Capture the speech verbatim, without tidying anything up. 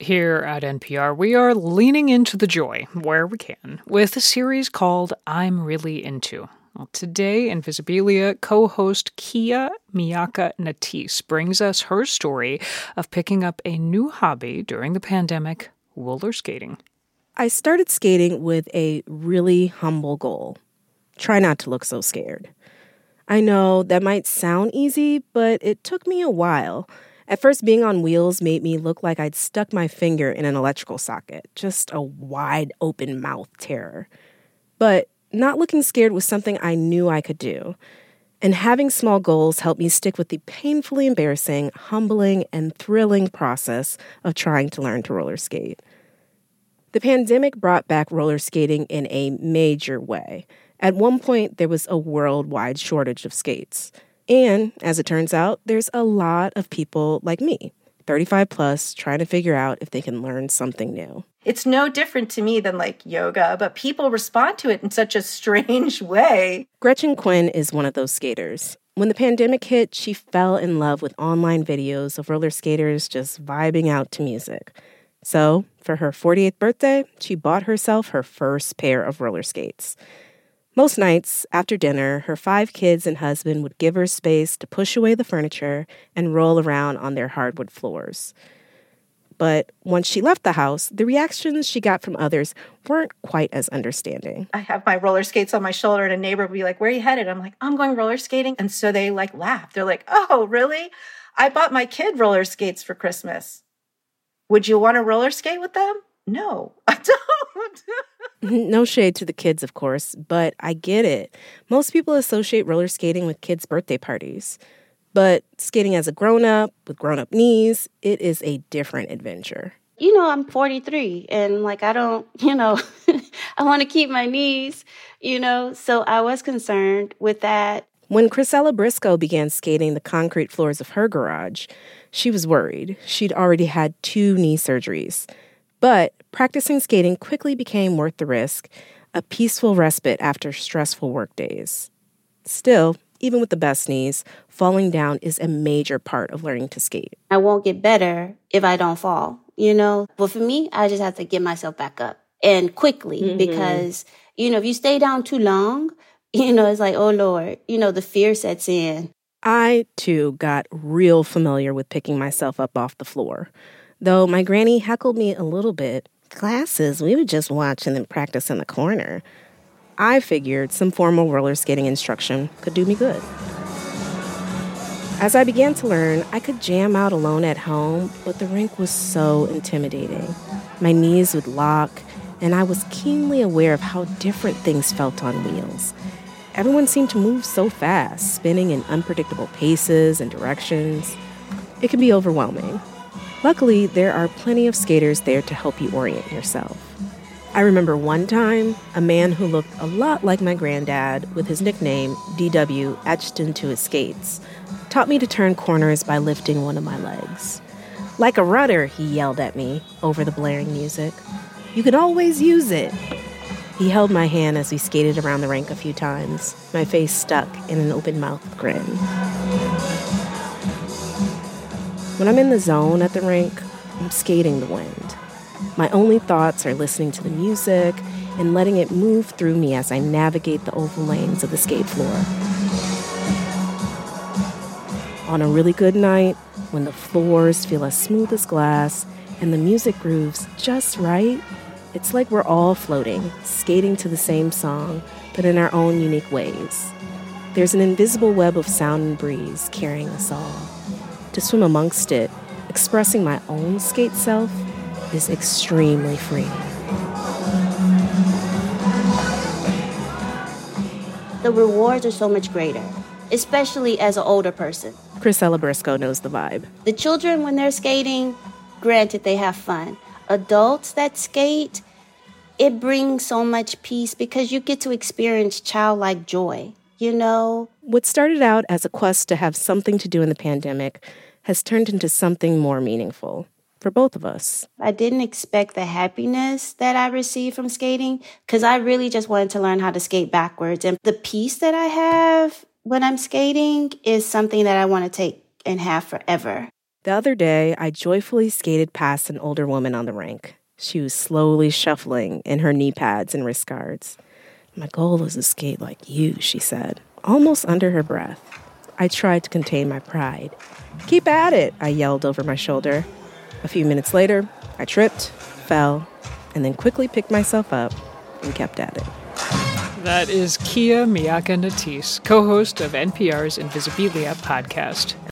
Here at N P R, we are leaning into the joy where we can with a series called I'm Really Into. Well, today, Invisibilia co-host Kia Miyaka Natisse brings us her story of picking up a new hobby during the pandemic, roller skating. I started skating with a really humble goal. Try not to look so scared. I know that might sound easy, but it took me a while. At first, being on wheels made me look like I'd stuck my finger in an electrical socket, just a wide open mouth terror. But not looking scared was something I knew I could do. And having small goals helped me stick with the painfully embarrassing, humbling, and thrilling process of trying to learn to roller skate. The pandemic brought back roller skating in a major way. At one point, there was a worldwide shortage of skates. And, as it turns out, there's a lot of people like me, thirty-five plus, trying to figure out if they can learn something new. It's no different to me than like yoga, but people respond to it in such a strange way. Gretchen Quinn is one of those skaters. When the pandemic hit, she fell in love with online videos of roller skaters just vibing out to music. So, for her forty-eighth birthday, she bought herself her first pair of roller skates. Most nights, after dinner, her five kids and husband would give her space to push away the furniture and roll around on their hardwood floors. But once she left the house, the reactions she got from others weren't quite as understanding. I have my roller skates on my shoulder and a neighbor would be like, "Where are you headed?" I'm like, "I'm going roller skating." And so they like laugh. They're like, "Oh, really? I bought my kid roller skates for Christmas. Would you want to roller skate with them?" No, I don't. No shade to the kids, of course, but I get it. Most people associate roller skating with kids' birthday parties. But skating as a grown-up, with grown-up knees, it is a different adventure. You know, I'm forty-three, and, like, I don't, you know, I want to keep my knees, you know, so I was concerned with that. When Chrisella Briscoe began skating the concrete floors of her garage, she was worried. She'd already had two knee surgeries. But practicing skating quickly became worth the risk, a peaceful respite after stressful work days. Still, even with the best knees, falling down is a major part of learning to skate. I won't get better if I don't fall, you know? But for me, I just have to get myself back up and quickly mm-hmm. because, you know, if you stay down too long, you know, it's like, oh, Lord, you know, the fear sets in. I, too, got real familiar with picking myself up off the floor. Though my granny heckled me a little bit. Classes, we would just watch and then practice in the corner. I figured some formal roller skating instruction could do me good. As I began to learn, I could jam out alone at home, but the rink was so intimidating. My knees would lock, and I was keenly aware of how different things felt on wheels. Everyone seemed to move so fast, spinning in unpredictable paces and directions. It can be overwhelming. Luckily, there are plenty of skaters there to help you orient yourself. I remember one time, a man who looked a lot like my granddad, with his nickname, D W, etched into his skates, taught me to turn corners by lifting one of my legs. "Like a rudder," he yelled at me over the blaring music. "You can always use it." He held my hand as we skated around the rink a few times, my face stuck in an open-mouthed grin. When I'm in the zone at the rink, I'm skating the wind. My only thoughts are listening to the music and letting it move through me as I navigate the oval lanes of the skate floor. On a really good night, when the floors feel as smooth as glass and the music grooves just right, it's like we're all floating, skating to the same song, but in our own unique ways. There's an invisible web of sound and breeze carrying us all. To swim amongst it, expressing my own skate self, is extremely freeing. The rewards are so much greater, especially as an older person. Chrisella Briscoe knows the vibe. The children, when they're skating, granted, they have fun. Adults that skate, it brings so much peace because you get to experience childlike joy, you know? What started out as a quest to have something to do in the pandemic has turned into something more meaningful for both of us. I didn't expect the happiness that I received from skating because I really just wanted to learn how to skate backwards. And the peace that I have when I'm skating is something that I want to take and have forever. The other day, I joyfully skated past an older woman on the rink. She was slowly shuffling in her knee pads and wrist guards. "My goal is to skate like you," she said, almost under her breath. I tried to contain my pride. "Keep at it," I yelled over my shoulder. A few minutes later, I tripped, fell, and then quickly picked myself up and kept at it. That is Kia Miakka Natisse, co-host of N P R's Invisibilia podcast.